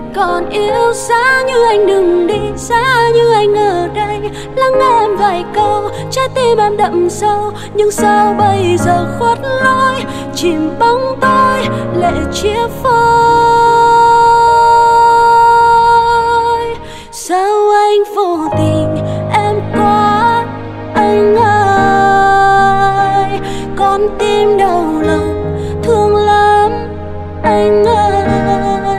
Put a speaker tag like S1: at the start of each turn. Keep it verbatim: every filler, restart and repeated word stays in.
S1: còn yêu. Giá như anh đừng đi, giá như anh ở đây lắng nghe em vài câu, trái tim em đậm sâu. Nhưng sao bây giờ khuất lối, chìm bóng tối lệ chia phôi.